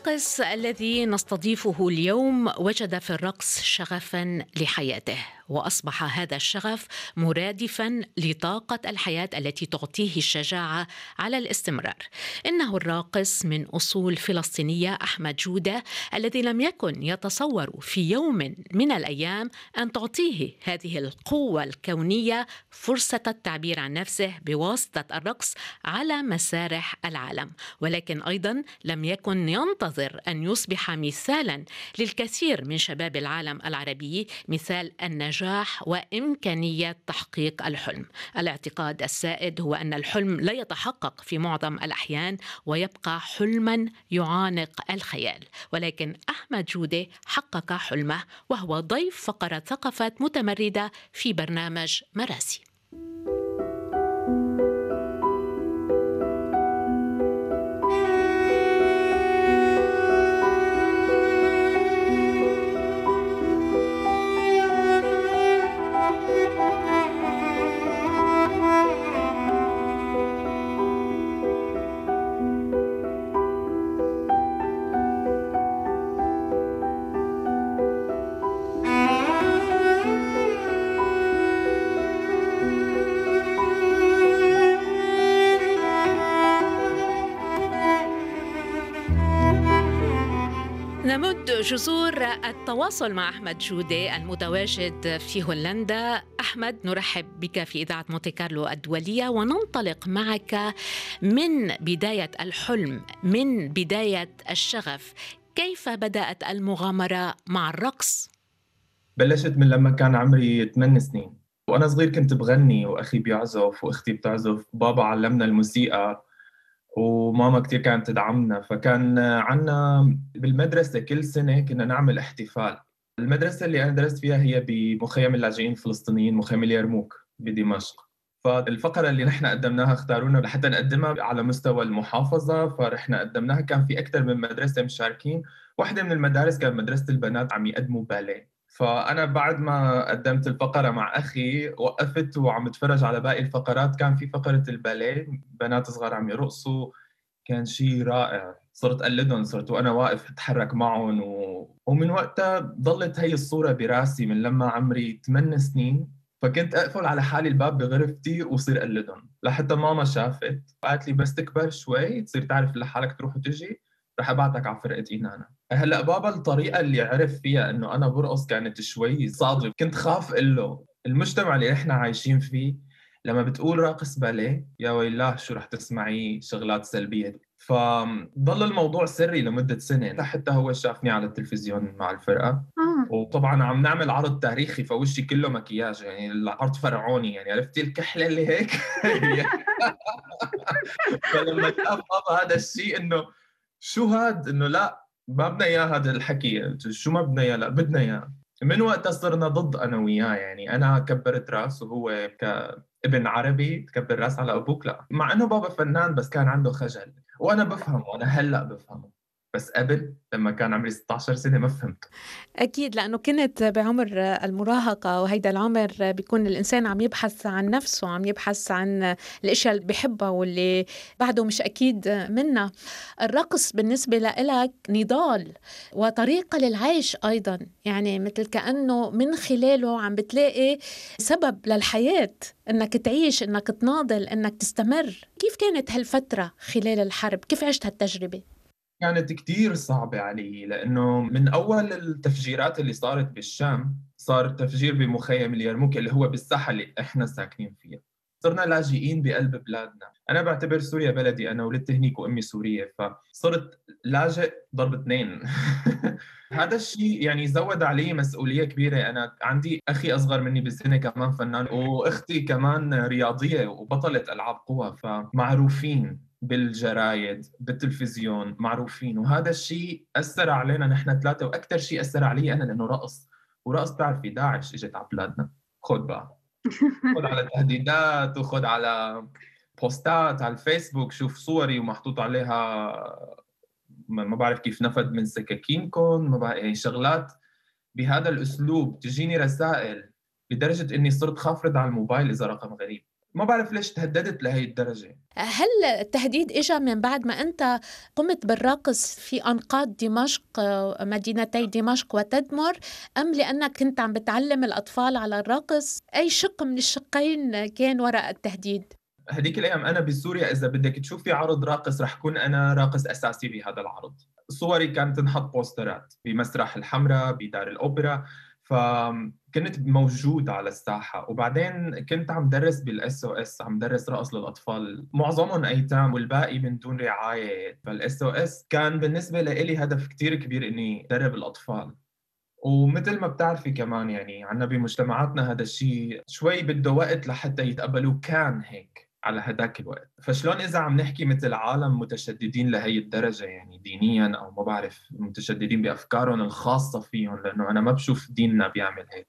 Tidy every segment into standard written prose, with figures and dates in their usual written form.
الراقص الذي نستضيفه اليوم وجد في الرقص شغفا لحياته، واصبح هذا الشغف مرادفا لطاقه الحياه التي تعطيه الشجاعه على الاستمرار. انه الراقص من اصول فلسطينيه احمد جوده، الذي لم يكن يتصور في يوم من الايام ان تعطيه هذه القوه الكونيه فرصه التعبير عن نفسه بواسطه الرقص على مسارح العالم، ولكن ايضا لم يكن ينتظر أن يصبح مثالا للكثير من شباب العالم العربي، مثال النجاح وإمكانية تحقيق الحلم. الاعتقاد السائد هو أن الحلم لا يتحقق في معظم الأحيان ويبقى حلما يعانق الخيال، ولكن أحمد جودة حقق حلمه، وهو ضيف فقرة ثقافة متمردة في برنامج مراسي. نمد جذور التواصل مع أحمد جودة المتواجد في هولندا. أحمد، نرحب بك في إذاعة مونتي كارلو الدولية، وننطلق معك من بداية الحلم، من بداية الشغف. كيف بدأت المغامرة مع الرقص؟ بلشت من لما كان عمري 8 سنين، وأنا صغير كنت بغني وأخي بيعزف وأختي بتعزف. بابا علمنا الموسيقى وماما كتير كانت تدعمنا، فكان عنا بالمدرسة كل سنة كنا نعمل احتفال. المدرسة اللي أنا درست فيها هي بمخيم اللاجئين الفلسطينيين، مخيم اليرموك بدمشق. فالفقرة اللي نحن قدمناها اختارونا لحتى نقدمها على مستوى المحافظة، فرحنا قدمناها. كان في أكثر من مدرسة مشاركين. واحدة من المدارس كانت مدرسة البنات عم يقدموا باليه. فأنا بعد ما قدمت الفقرة مع أخي وقفت وعم اتفرج على باقي الفقرات. كان في فقرة الباليه، بنات صغار عم يرقصوا، كان شيء رائع. صرت أقلدهم، صرت وأنا واقف أتحرك معهم ومن وقتها ضلت هي الصورة براسي من لما عمري 8 سنين. فكنت أقفل على حالي الباب بغرفتي وصير أقلدهم، لحتى ماما شافت قالت لي بس تكبر شوي تصير تعرف لحالك تروح وتجي رح أبعتك على فرقة إينانا. هلا بابا الطريقة اللي عرف فيها إنه أنا برقص كانت شوي صادمة. كنت خاف أقول له المجتمع اللي إحنا عايشين فيه لما بتقول راقص باليه يا ويلاه شو رح تسمعي شغلات سلبية. فضل الموضوع سري لمدة سنة لحتى هو شافني على التلفزيون مع الفرقة. وطبعا عم نعمل عرض تاريخي، فوشي كله مكياج، يعني العرض فرعوني، يعني عرفتي الكحلة اللي هيك. فلما شاف بابا هذا الشيء انه شو هاد، انه لا ما بدنا اياه هذا الحكي، شو ما بدنا اياه، لا بدنا اياه. من وقتها صرنا ضد انا وياه، يعني انا كبرت راس وهو كابن عربي تكبر راس على ابوك، لا. مع انه بابا فنان بس كان عنده خجل، وانا بفهمه، انا هلا بفهمه، بس قبل لما كان عمري 16 سنة ما فهمته. أكيد، لأنه كنت بعمر المراهقة، وهيدا العمر بيكون الإنسان عم يبحث عن نفسه، عم يبحث عن الأشياء اللي بيحبها واللي بعده مش أكيد منها. الرقص بالنسبة لإلك نضال وطريقة للعيش أيضا، يعني مثل كأنه من خلاله عم بتلاقي سبب للحياة، إنك تعيش، إنك تناضل، إنك تستمر. كيف كانت هالفترة خلال الحرب؟ كيف عشت هالتجربة؟ كانت كتير صعبة علي، لأنه من أول التفجيرات اللي صارت بالشام صار تفجير بمخيم اليرموك اللي هو بالساحة اللي إحنا ساكنين فيها. صرنا لاجئين بقلب بلادنا. أنا بعتبر سوريا بلدي، أنا ولدت هنيك وأمي سورية، فصرت لاجئ ضرب اثنين. هذا الشيء يعني زود علي مسؤولية كبيرة. أنا عندي أخي أصغر مني بالسنة كمان فنان، وأختي كمان رياضية وبطلة ألعاب قوى، فمعروفين بالجرايد بالتلفزيون، معروفين. وهذا الشيء أثر علينا نحن ثلاثة، وأكثر شيء أثر علي أنا لأنه رقص. ورقص بتعرفي داعش إجت على بلادنا، خد بقى، خد على تهديدات، وخد على بوستات على الفيسبوك، شوف صوري ومحطوط عليها ما بعرف كيف نفد من سكاكينكم، ما بعرف يعني شغلات بهذا الأسلوب. تجيني رسائل لدرجة إني صرت خاف رد على الموبايل إذا رقم غريب. ما بعرف ليش تهددت لهي الدرجة. هل التهديد إجا من بعد ما أنت قمت بالرقص في أنقاض دمشق، مدينتي دمشق وتدمر، أم لأنك كنت عم بتعلم الأطفال على الرقص؟ أي شق من الشقين كان وراء التهديد؟ هديك الأيام أنا بسوريا إذا بدك تشوفي عرض راقص رح كون أنا راقص أساسي بهذا العرض. صوري كانت تنحط بوسترات بمسرح الحمراء بدار الأوبرا، فكنت موجود على الساحة. وبعدين كنت عم درس بالSOS، عم درس رقص للأطفال معظمهم أيتام والباقي من دون رعاية. فالSOS كان بالنسبة لي هدف كتير كبير إني درب الأطفال. ومثل ما بتعرفي كمان يعني عنا بمجتمعاتنا هذا الشيء شوي بده وقت لحتى يتقبلوه، كان هيك على هداك الوقت. فشلون إذا عم نحكي مثل عالم متشددين لهي الدرجة، يعني دينياً أو ما بعرف متشددين بأفكارهم الخاصة فيهم، لأنه أنا ما بشوف ديننا بيعمل هيك.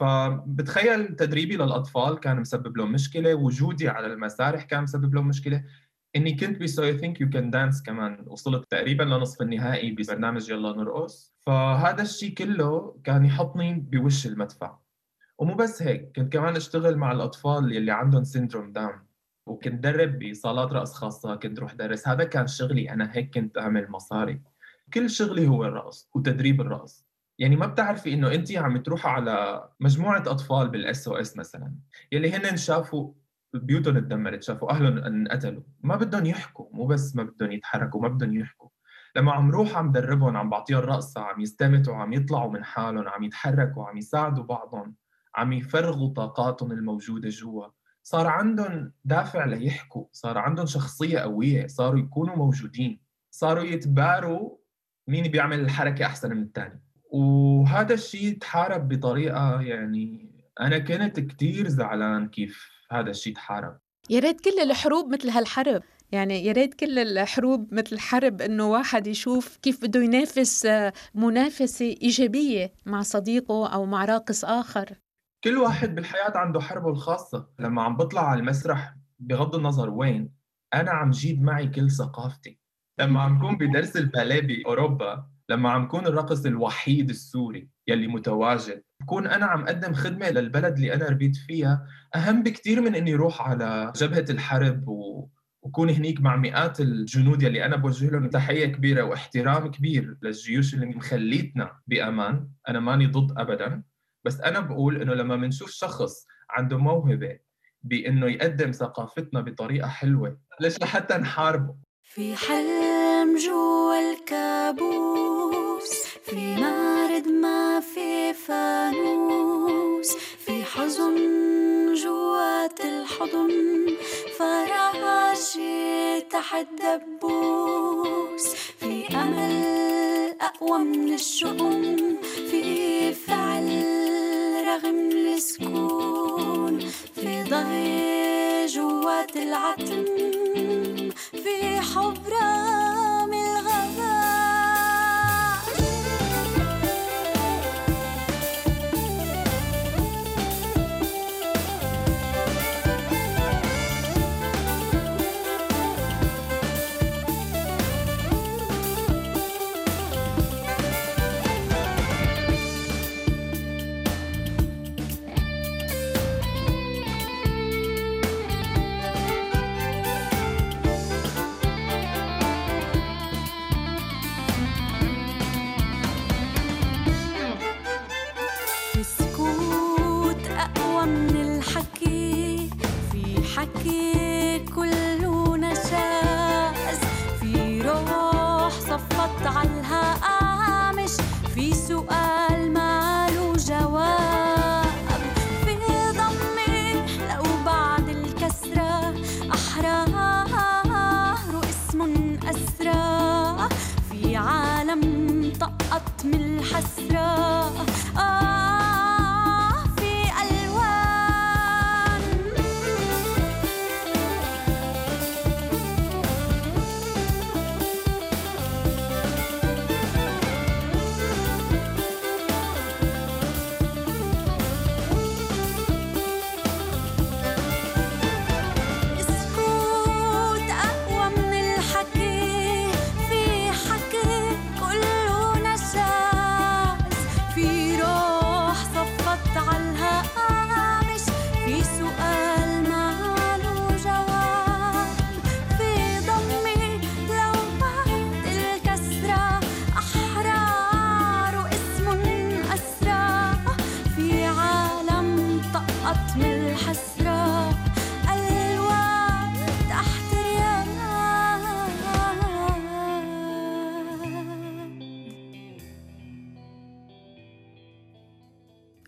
فبتخيل تدريبي للأطفال كان مسبب لهم مشكلة، وجودي على المسارح كان مسبب لهم مشكلة، إني كنت So I Think You Can Dance كمان وصلت تقريباً لنصف النهائي ببرنامج يلا نرقص. فهذا الشيء كله كان يحطني بوش المدفع. ومو بس هيك، كنت كمان اشتغل مع الأطفال يلي عندهم سيندروم داون، وكنت درب بصالات رقص خاصة، كنت روح درس. هذا كان شغلي، أنا هيك كنت أعمل مصاري. كل شغلي هو الرقص وتدريب الرقص. يعني ما بتعرفي إنه أنت عم تروح على مجموعة أطفال بالSOS مثلا يلي هن شافوا بيوتهم اتدمرت، شافوا أهلهم انقتلوا، ما بدهم يحكوا، مو بس ما بدهم يتحركوا، ما بدهم يحكوا. لما عم روح عم دربهم، عم بعطيهم رقصة، عم يستمتعوا، عم يطلعوا من حالهم، عم يتحركوا، عم يساعدوا بعضهم، عم يفرغوا طاقاتهم الموجودة جوا، صار عندهم دافع ليحكوا، صار عندهم شخصية قوية، صاروا يكونوا موجودين، صاروا يتباروا مين بيعمل الحركة أحسن من الثاني. وهذا الشيء تحارب بطريقة، يعني أنا كنت كتير زعلان كيف هذا الشيء تحارب. يا ريت كل الحروب مثل هالحرب، يعني يا ريت كل الحروب مثل حرب إنه واحد يشوف كيف بده ينافس منافسة إيجابية مع صديقه أو مع راقص آخر. كل واحد بالحياة عنده حربه الخاصة. لما عم بطلع على المسرح بغض النظر وين، أنا عم جيب معي كل ثقافتي. لما عم كون بدرس الباليه بأوروبا، لما عم كون الرقص الوحيد السوري يلي متواجد، بكون أنا عم أقدم خدمة للبلد اللي أنا ربيت فيها، أهم بكتير من إني روح على جبهة الحرب وكون هنيك مع مئات الجنود يلي أنا بوجه لهم تحية كبيرة واحترام كبير للجيوش اللي مخليتنا بأمان. أنا ماني ضد أبداً، بس أنا بقول إنه لما منشوف شخص عنده موهبة بإنه يقدم ثقافتنا بطريقة حلوة، ليش لحتى نحاربه؟ في حلم جوا الكابوس، في مارد ما في فانوس، في حزن جوات الحضن، فراشي تحت دبوس، في أمل أقوى من الشؤم، في فعل رغم السكون، في ضي جوات العتم، في حب رام الغابات. حكي كله نشاز، في روح صفت عالها قامش، في سؤال ماله جواب، في ضمي لو بعد الكسرة أحرار اسم أسرى، في عالم طقت من الحسرة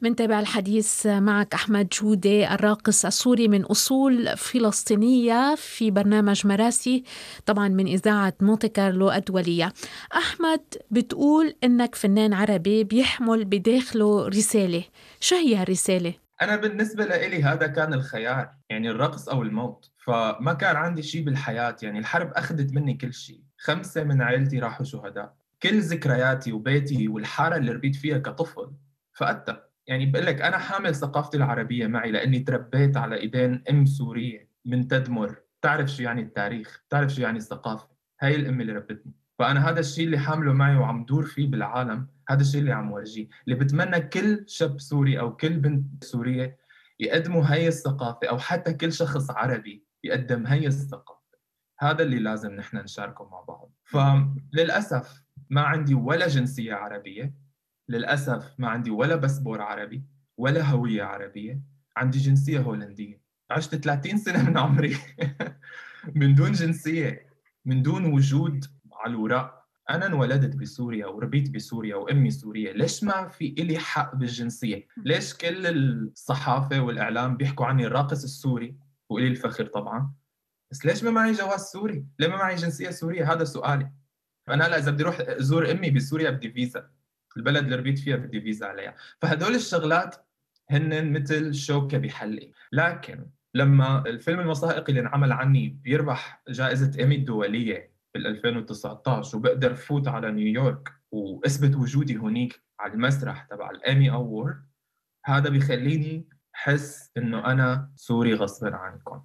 منتابع الحديث معك أحمد جودة، الراقص السوري من أصول فلسطينية، في برنامج مراسي طبعا من إذاعة مونte كارلو الدولية. أحمد، بتقول إنك فنان عربي بيحمل بداخله رسالة، شو هي الرسالة؟ أنا بالنسبة لإلي هذا كان الخيار، يعني الرقص أو الموت. فما كان عندي شيء بالحياة، يعني الحرب أخذت مني كل شيء. 5 من عائلتي راحوا شهداء، كل ذكرياتي وبيتي والحارة اللي ربيت فيها كطفل فقدتها. يعني بقول لك أنا حامل ثقافتي العربية معي، لأني تربيت على إيدين أم سورية من تدمر، تعرف شو يعني التاريخ، تعرف شو يعني الثقافة. هاي الأم اللي ربتني. فأنا هذا الشيء اللي حامله معي وعم دور فيه بالعالم، هذا الشيء اللي عم ورجيه، اللي بتمنى كل شاب سوري أو كل بنت سورية يقدموا هاي الثقافة، أو حتى كل شخص عربي يقدم هاي الثقافة. هذا اللي لازم نحن نشاركه مع بعض. فللأسف ما عندي ولا جنسية عربية، للأسف ما عندي ولا باسبور عربي ولا هوية عربية. عندي جنسية هولندية. عشت 30 سنة من عمري من دون جنسية، من دون وجود على الوراق. أنا انولدت بسوريا وربيت بسوريا وأمي سورية، ليش ما في إلي حق بالجنسية؟ ليش كل الصحافة والإعلام بيحكوا عني الراقص السوري وإلي الفخر طبعاً، بس ليش ما معي جواز سوري؟ ليه ما معي جنسية سورية؟ هذا سؤالي. فأنا هلا إذا بدي أروح أزور أمي بسوريا بدي فيزا، البلد اللي ربيت فيها بدي فيزا عليها. فهدول الشغلات هن مثل شوكة بحلقي. لكن لما الفيلم الوثائقي اللي انعمل عني بيربح جائزة إيمي الدولية بال 2019 وبقدر فوت على نيويورك وأثبت وجودي هونيك على المسرح تبع الإيمي أوورد، هذا بيخليني حس إنه أنا سوري غصبا عنكم.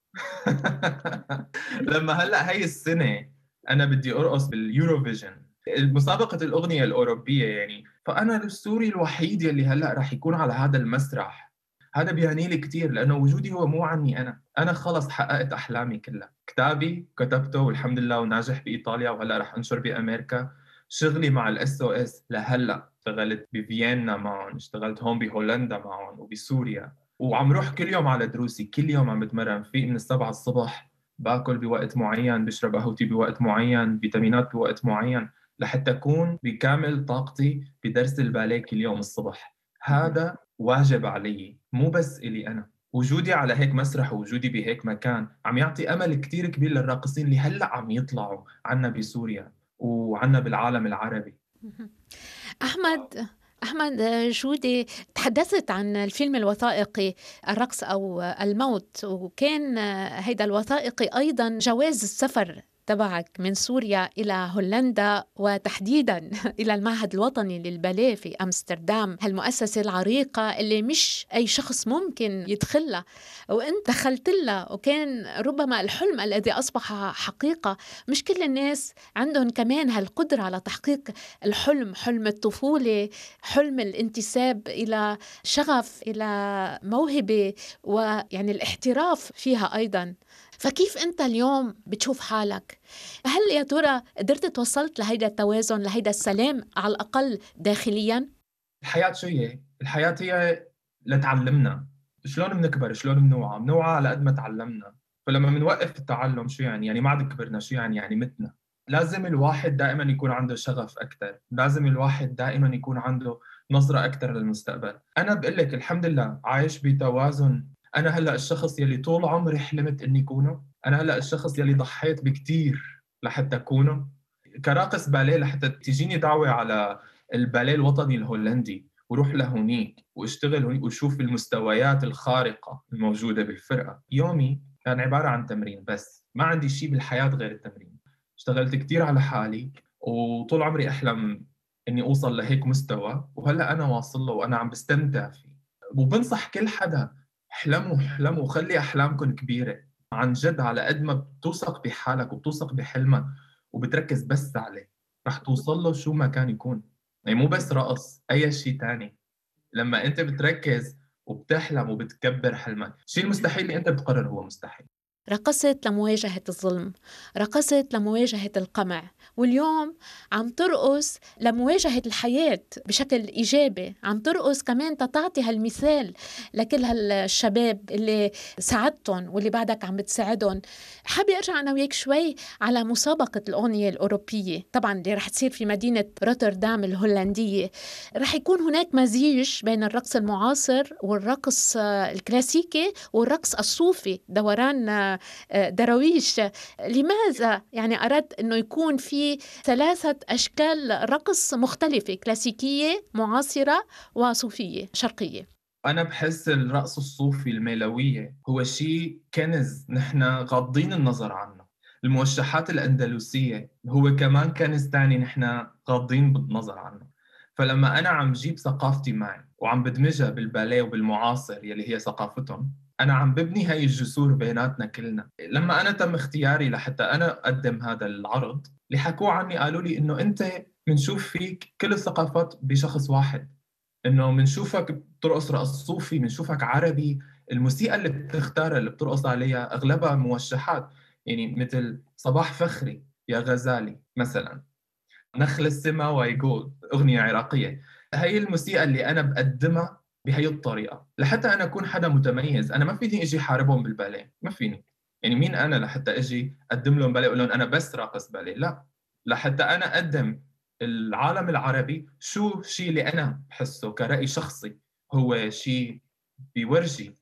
لما هلا هاي السنة أنا بدي أرقص باليوروفيجن، مسابقة الأغنية الأوروبية يعني، فأنا السوري الوحيد يلي هلا رح يكون على هذا المسرح. هذا بيعني لي كثير، لأنه وجودي هو مو عني أنا خلص حققت أحلامي كلها. كتابي كتبته والحمد لله وناجح بإيطاليا، وهلا رح أنشر بأمريكا. شغلي مع الاس او اس لهلا، اشتغلت بفيينا معهم، اشتغلت هون بهولندا معهم وبسوريا، وعم روح كل يوم على دروسي، كل يوم عم بتمرن. فيق من 7 الصبح، باكل بوقت معين، بشرب قهوتي بوقت معين، فيتامينات بوقت معين، لحتى أكون بكامل طاقتي بدرس الباليه كل يوم الصبح. هذا واجب علي، مو بس إلي أنا. وجودي على هيك مسرح ووجودي بهيك مكان عم يعطي أمل كتير كبير للراقصين اللي هلأ عم يطلعوا عنا بسوريا وعنا بالعالم العربي. أحمد جودي، تحدثت عن الفيلم الوثائقي الرقص أو الموت، وكان هيدا الوثائقي أيضا جواز السفر تبعك من سوريا إلى هولندا، وتحديدا إلى المعهد الوطني للباليه في أمستردام، هالمؤسسة العريقة اللي مش أي شخص ممكن يدخلها، وأنت دخلت لها، وكان ربما الحلم الذي أصبح حقيقة. مش كل الناس عندهم كمان هالقدرة على تحقيق الحلم، حلم الطفولة، حلم الانتساب إلى شغف، إلى موهبة، ويعني الاحتراف فيها أيضا. فكيف أنت اليوم بتشوف حالك؟ هل يا ترى قدرت توصلت لهيدا التوازن، لهيدا السلام على الأقل داخليا؟ الحياة شو هي؟ الحياة هي لتعلمنا شلون بنكبر، شلون بنوعى على قد ما تعلمنا. فلما بنوقف التعلم شو يعني؟ يعني ما عاد كبرنا. شو يعني؟ يعني متنا. لازم الواحد دائما يكون عنده شغف أكثر، لازم الواحد دائما يكون عنده نظرة أكثر للمستقبل. أنا بقول لك الحمد لله عايش بتوازن. أنا هلأ الشخص يلي طول عمري حلمت إني كونه، أنا هلأ الشخص يلي ضحيت بكتير لحتى أكونه. كراقص باليه لحتى تجيني دعوة على الباليه الوطني الهولندي وروح لهونيك واشتغل هونيك وشوف المستويات الخارقة الموجودة بالفرقة. يومي كان عبارة عن تمرين بس، ما عندي شيء بالحياة غير التمرين. اشتغلت كتير على حالي، وطول عمري أحلم إني أوصل لهيك مستوى، وهلأ أنا واصل له وأنا عم بستمتع فيه. وبنصح كل حدا، احلموا وخلي أحلامكم كبيرة. عن جد على قد ما بتوثق بحالك وبتوثق بحلمك وبتركز بس عليه، رح توصل له شو ما كان يكون. يعني مو بس رقص، أي شيء تاني. لما أنت بتركز وبتحلم وبتكبر حلمك، الشيء المستحيل اللي أنت بتقرر هو مستحيل. رقصت لمواجهة الظلم، رقصت لمواجهة القمع، واليوم عم ترقص لمواجهة الحياة بشكل إيجابي، عم ترقص كمان تعطي هالمثال لكل هالشباب اللي ساعدتهم واللي بعدك عم بتساعدهم. حابة أرجع أنا وياك شوي على مسابقة الأغنية الأوروبية طبعا اللي رح تصير في مدينة روتردام الهولندية. رح يكون هناك مزيج بين الرقص المعاصر والرقص الكلاسيكي والرقص الصوفي، دوران درويش. لماذا يعني أردت أنه يكون في 3 أشكال رقص مختلفة، كلاسيكية، معاصرة، وصوفية شرقية؟ أنا بحس الرقص الصوفي الميلوية هو شيء كنز نحن غاضين النظر عنه. الموشحات الأندلسية هو كمان كنز تاني نحن غاضين بالنظر عنه. فلما أنا عم جيب ثقافتي معي وعم بدمجها بالباليه وبالمعاصر يلي هي ثقافتهم، أنا عم ببني هاي الجسور بيناتنا كلنا. لما أنا تم اختياري لحتى أنا أقدم هذا العرض، اللي حكوا عني قالوا لي إنه أنت منشوف فيك كل الثقافات بشخص واحد، إنه منشوفك بترقص رقص صوفي، منشوفك عربي، الموسيقى اللي بتختارها اللي بترقص عليها أغلبها موشحات، يعني مثل صباح فخري يا غزالي مثلا، نخل السما ويقول أغنية عراقية. هاي الموسيقى اللي أنا بقدمها بهي الطريقة لحتى أنا أكون حدا متميز. أنا ما فيني أجي حاربهم بالباليه، ما فيني، يعني مين أنا لحتى أجي أقدم لهم باليه أقول لهم أنا بس راقص باليه؟ لا، لحتى أنا أقدم العالم العربي شو شيء اللي أنا بحسه كرأي شخصي هو شيء بيورجي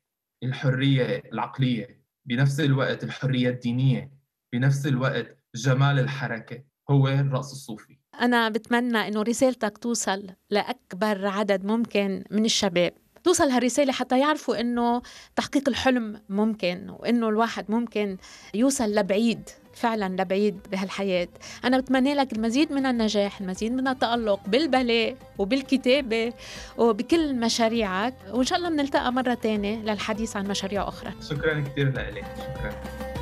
الحرية العقلية، بنفس الوقت الحرية الدينية، بنفس الوقت جمال الحركة، هو الرقص الصوفي. أنا بتمنى إنه رسالتك توصل لأكبر عدد ممكن من الشباب، توصل هالرسالة حتى يعرفوا إنه تحقيق الحلم ممكن، وإنه الواحد ممكن يوصل لبعيد، فعلا لبعيد بهالحياة. أنا بتمنى لك المزيد من النجاح، المزيد من التألق بالباليه وبالكتابة وبكل مشاريعك، وإن شاء الله بنلتقى مرة تانية للحديث عن مشاريع أخرى. شكرا كثير لك. شكرا.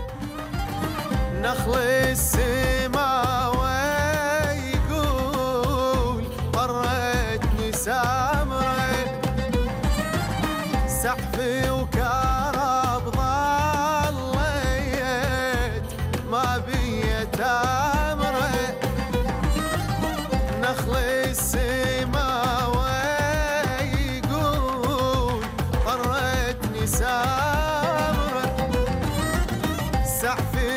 نخل السما ويقول طرتني سامرة، سحفي وكرب ضليت ما بيت امره. نخل السما ويقول طرتني سامرة، سحفي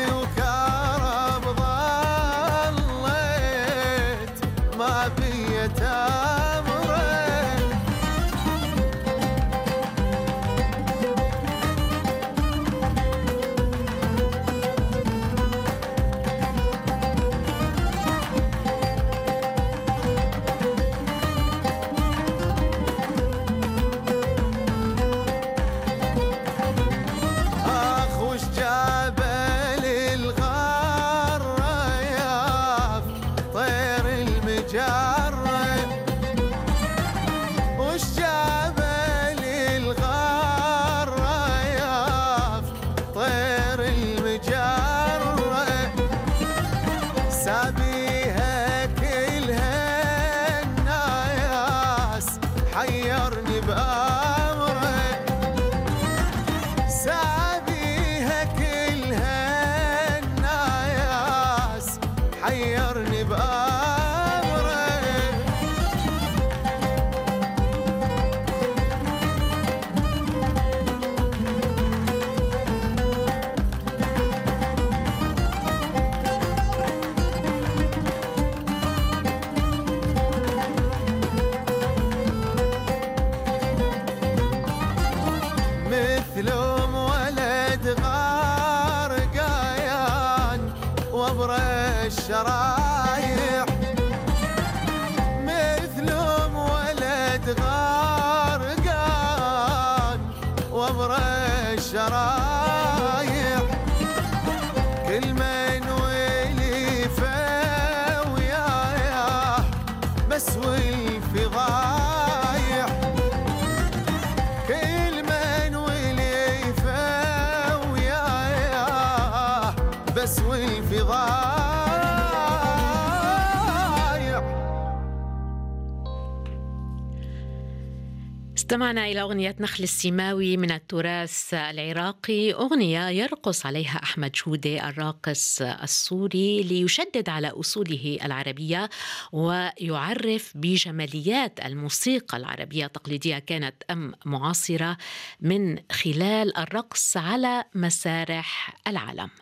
الشرايح، مثلهم ولد غارقان وبر الشرايح. كل من وليفه وياه بس والفي ضايح. كل من وليفه وياه بس والفي ضايح. استمعنا إلى أغنية نخل السماوي من التراث العراقي، أغنية يرقص عليها أحمد جودة الراقص السوري ليشدد على أصوله العربية ويعرف بجماليات الموسيقى العربية التقليدية كانت أم معاصرة من خلال الرقص على مسارح العالم.